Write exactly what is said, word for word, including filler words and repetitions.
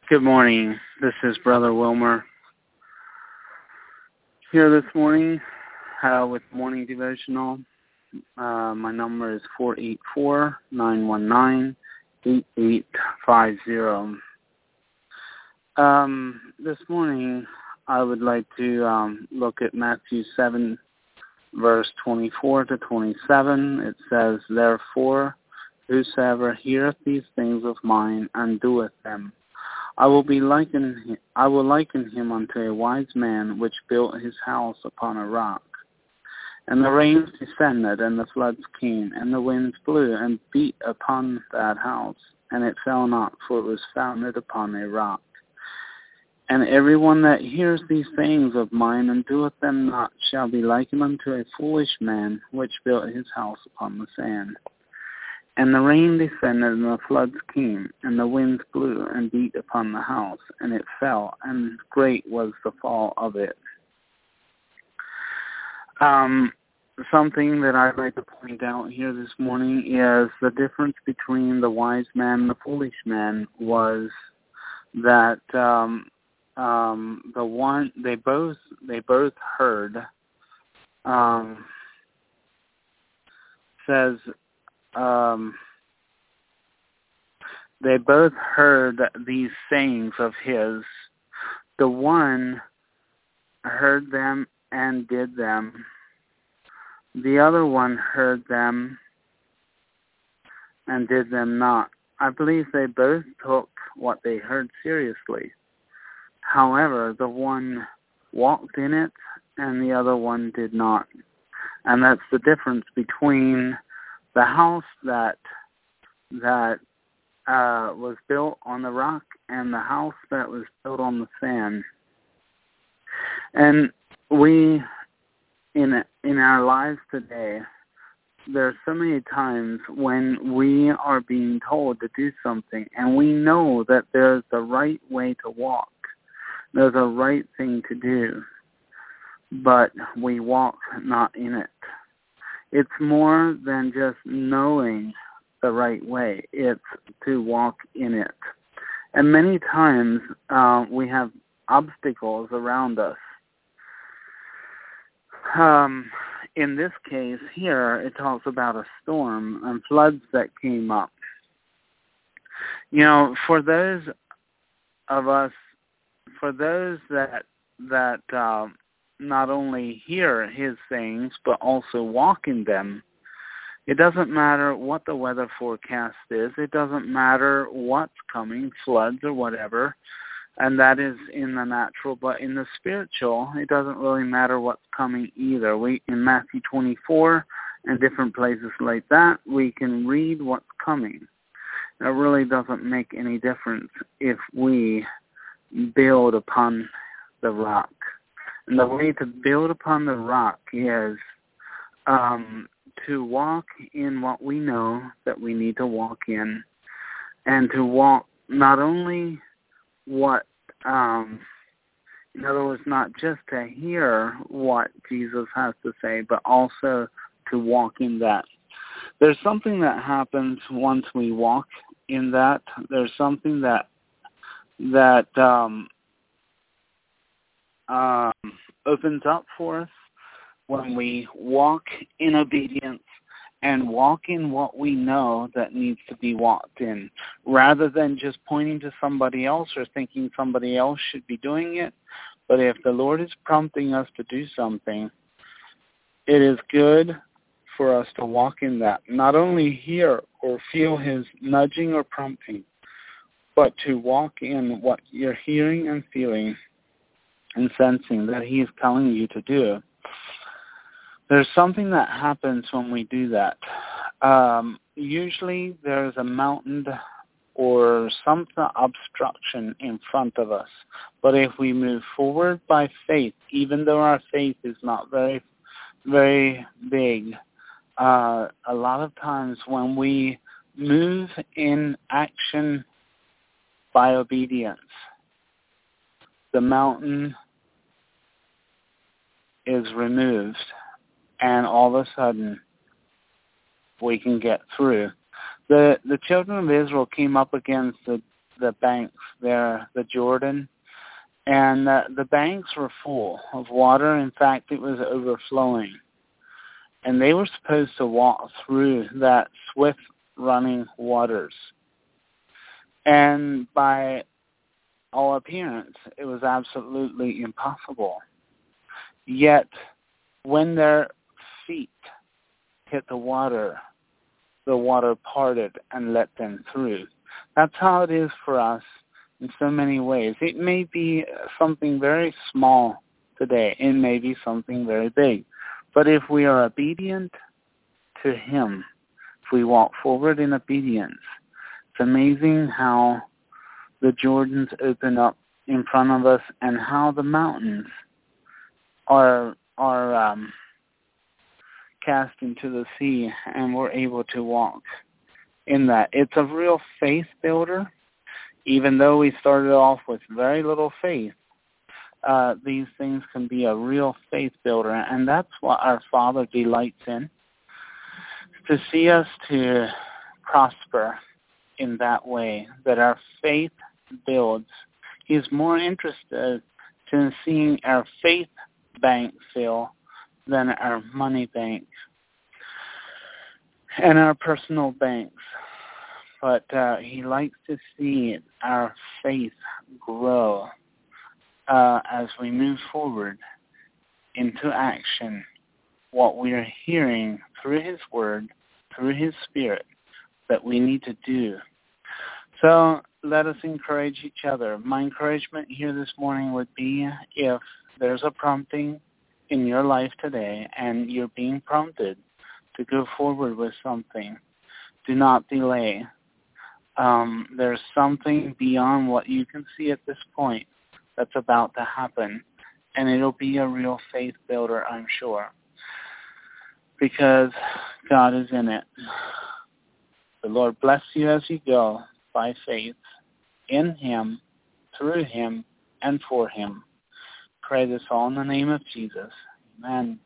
Good morning. This is Brother Wilmer here this morning uh, with Morning Devotional. Uh, my number is four eight four, nine one nine, eight eight five zero. Um, this morning I would like to um, look at Matthew seven, verse twenty-four to twenty-seven. It says, "Therefore, whosoever heareth these things of mine and doeth them, I will be liken I will liken him unto a wise man which built his house upon a rock. And the rains descended, and the floods came, and the winds blew and beat upon that house, and it fell not, for it was founded upon a rock. And every one that hears these things of mine and doeth them not shall be likened unto a foolish man which built his house upon the sand. And the rain descended, and the floods came, and the winds blew and beat upon the house, and it fell, and great was the fall of it." Um, something that I'd like to point out here this morning is the difference between the wise man and the foolish man was that um, um, the one they both they both heard um, says. Um, they both heard these sayings of his. The one heard them and did them. The other one heard them and did them not. I believe they both took what they heard seriously. However, the one walked in it and the other one did not. And that's the difference between the house that that uh, was built on the rock and the house that was built on the sand. And we, in in our lives today, there are so many times when we are being told to do something, and we know that there's the right way to walk. There's a right thing to do, but we walk not in it. It's more than just knowing the right way. It's to walk in it. And many times uh, we have obstacles around us. Um, in this case here, it talks about a storm and floods that came up. You know, for those of us, for those that that uh, not only hear his sayings, but also walk in them, it doesn't matter what the weather forecast is. It doesn't matter what's coming, floods or whatever, and that is in the natural. But in the spiritual, it doesn't really matter what's coming either. We in Matthew twenty-four and different places like that, we can read what's coming. It really doesn't make any difference if we build upon the rock. And the way to build upon the rock is um, to walk in what we know that we need to walk in, and to walk not only what, um, in other words, not just to hear what Jesus has to say, but also to walk in that. There's something that happens once we walk in that. There's something that that um, Um, opens up for us when we walk in obedience and walk in what we know that needs to be walked in, rather than just pointing to somebody else or thinking somebody else should be doing it. But if the Lord is prompting us to do something, it is good for us to walk in that, not only hear or feel his nudging or prompting, but to walk in what you're hearing and feeling and sensing that he is telling you to do. There's something that happens when we do that. Um, usually there's a mountain or some obstruction in front of us. But if we move forward by faith, even though our faith is not very, very big, uh, a lot of times when we move in action by obedience, the mountain is removed, and all of a sudden we can get through. The the children of Israel came up against the the banks there, the Jordan, and uh, the banks were full of water. In fact, it was overflowing. And they were supposed to walk through that swift running waters. And by all appearance, it was absolutely impossible. Yet, when their feet hit the water, the water parted and let them through. That's how it is for us in so many ways. It may be something very small today. It may be something very big. But if we are obedient to Him, if we walk forward in obedience, it's amazing how the Jordans open up in front of us and how the mountains are are um, cast into the sea, and we're able to walk in that. It's a real faith builder. Even though we started off with very little faith, uh, these things can be a real faith builder, and that's what our Father delights in, to see us to prosper in that way, that our faith builds. He's more interested in seeing our faith bank fill than our money bank and our personal banks. But uh, He likes to see our faith grow uh, as we move forward into action, what we are hearing through His Word, through His Spirit, that we need to do. So let us encourage each other. My encouragement here this morning would be, if there's a prompting in your life today and you're being prompted to go forward with something, do not delay. Um, there's something beyond what you can see at this point that's about to happen, and it'll be a real faith builder, I'm sure, because God is in it. The Lord bless you as you go by faith in Him, through Him, and for Him. Pray this all in the name of Jesus. Amen.